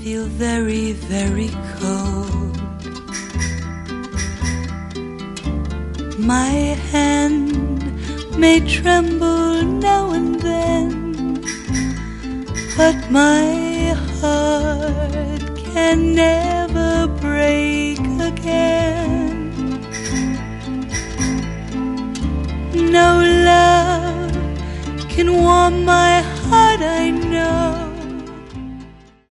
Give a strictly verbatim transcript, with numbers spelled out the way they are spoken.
feel very, very cold. My hand may tremble now and then, but my heart can never break again. No love can warm my